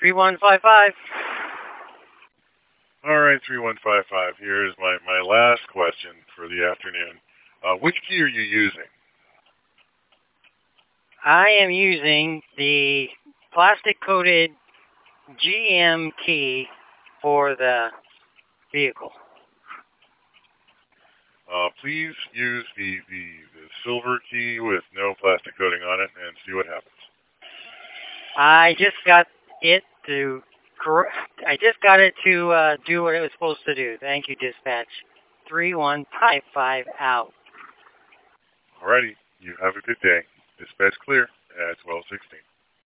3155. All right, 3155. Here's my last question for the afternoon. Which key are you using? I am using the plastic-coated GM key for the vehicle. Please use the silver key with no plastic coating on it and see what happens. I just got it to do what it was supposed to do. Thank you, dispatch. 3155 out. Alrighty, you have a good day. Dispatch clear at 1216.